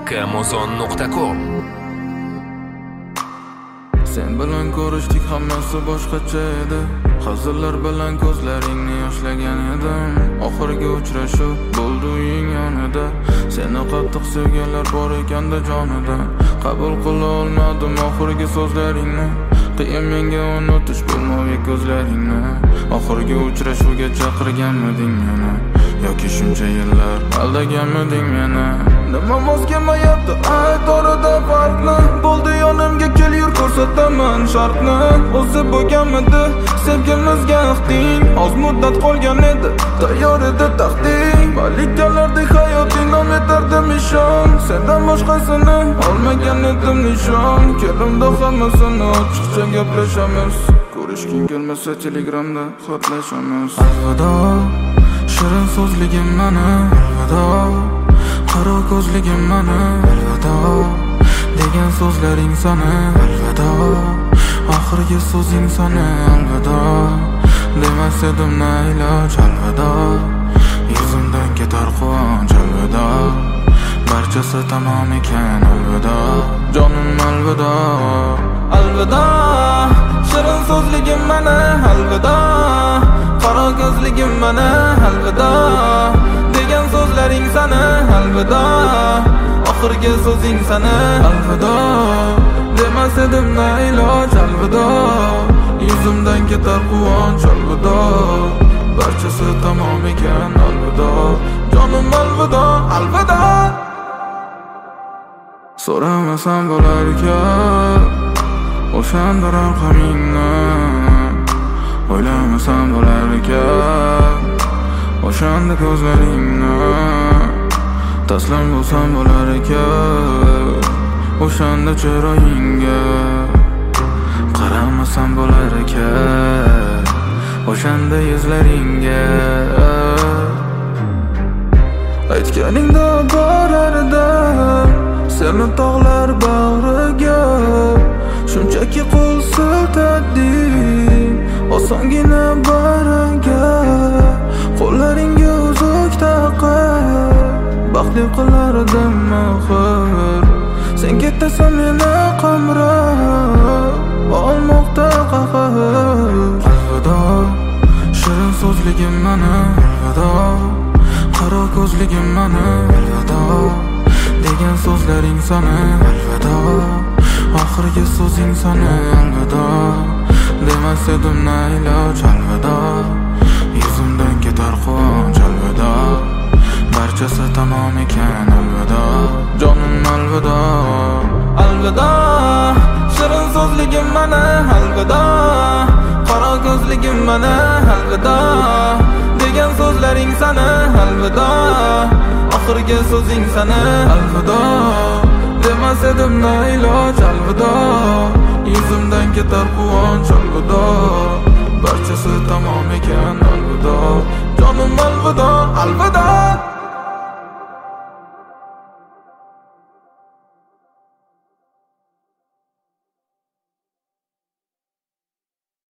Amazon.com. Sen bilan ko'rishdik, hammasi boshqacha edi. Hazillar bilan ko'zlaringni yoshlagan edim. Oxirgi uchrashuv bo'ldi uying yonida. Seni qattiq sevganlar bor ekanda jonida. Qabul qila olmadim oxirgi so'zlaringni. Qiyin menga unutish bo'lmoq ko'zlaringni. Oxirgi uchrashuvga chaqirganmiding meni? Yoki shuncha yillar aldaganmiding meni? Nima mos kelmayapti ayt orada farqni? Bo'ldi yonimga kel yur ko'rsataman shartni. O'zi bo'lganmidi sevgimizga ixting? Oz muddat qolgan edi, tayyor edi taxting. Malikalardek hayoting davom etardim ishon. Sendan boshqasini olmagan edim nishon. Kelimda hammasini ochiqcha gaplashamiz. Ko'rishging kelmasa telegramda xotlashamiz. Alvido shirin so'zligim mani, alvido qaro ko'zligim mani, alvido degan so'zlaring sana, alvido oxirgi so'zing sana, alvido demas edim na iloj, alvido yuzimdan ketar quvonch, alvido barchasi tamom ekan, alvido jonim, alvido alvido shirin so'zligim mani, alvido qaro ko'zligim mani, alvido degan so'zlaring sana, alvido oxirgi so'zing sana, alvido demas edim na iloj, alvido yuzimdan ketar quvonch, alvido barchasi tamom ekan, alvido jonim, alvido alvido. So'ramasam bo'larkan o'shanda raqamingni, o'ylamasam bo'larkan o'shanda ko'zlaringni, taslim bo'lsam bo'larkan o'shanda chiroyingga, qaramasam bo'larkan o'shanda yuzlaringga. Aytganingda borardim seni tog'lar bag'riga, shunchaki qo'l siltadim osongina baraga, qo'llaringga uzuk taqib baxtli qilardim axir. Sen ketasan meni qamrab olmoqda qahr. Alvido shirin so'zligim mani, alvido qaro ko'zligim mani, alvido degan so'zlaring sana, alvido oxirgi so'zing sana, alvido demas edim na iloj, alvido yuzimdan ketar quvonch, alvido barchasi tamom ekan, alvido jonim, alvido alvido shirin so'zligim mani, alvido qaro ko'zligim mani, alvido degan so'zlaring sana, alvido oxirgi so'zing sana, alvido demas edim na iloj, alvido yuzimdan ketar quvonch, alvido barchasi tamom ekan, alvido jonim, alvido alvido.